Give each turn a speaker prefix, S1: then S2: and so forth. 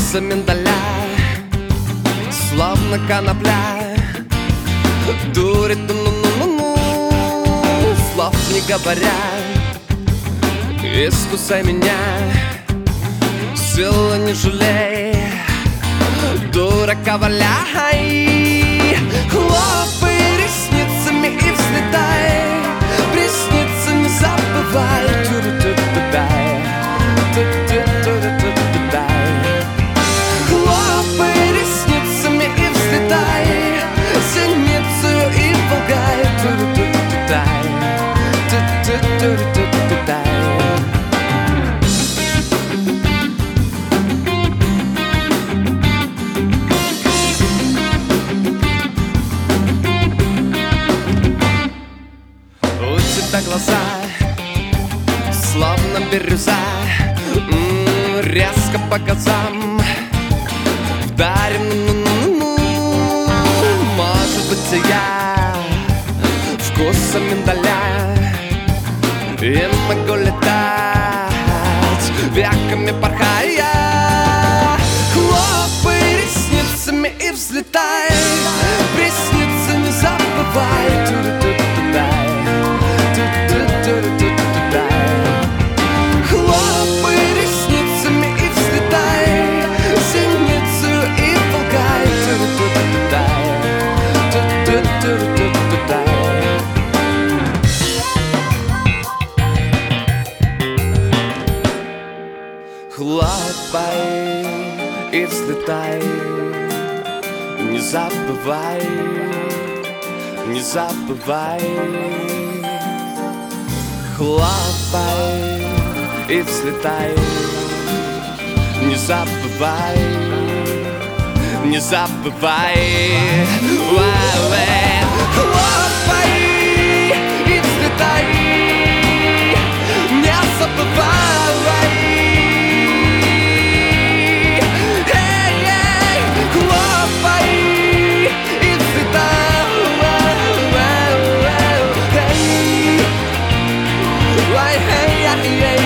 S1: Вкуса миндаля, словно конопля, дурит, ну-ну-ну-ну, слов не говоря. Искусай меня, силы не жалей, дурака валяй. Хлопай ресницами и взлетай, приснится не забывай. Хлопай ресницами и взлетай, синицу и волгай. У тебя глаза словно бирюза, резко по газам вдарим, ну-ну-ну-ну. Может быть, я вкусом миндаля и могу летать, веками порхая. Хлопай ресницами и взлетай, приснится не забывай. Хлопай ресницами и взлетай, синицу и волгай. Хлопай и взлетай, не забывай, не забывай. Хлопай и взлетай, не забывай, не забывай. Хлопай и взлетай, не забывай. Хлопай и взлетай, hey, hey, hey.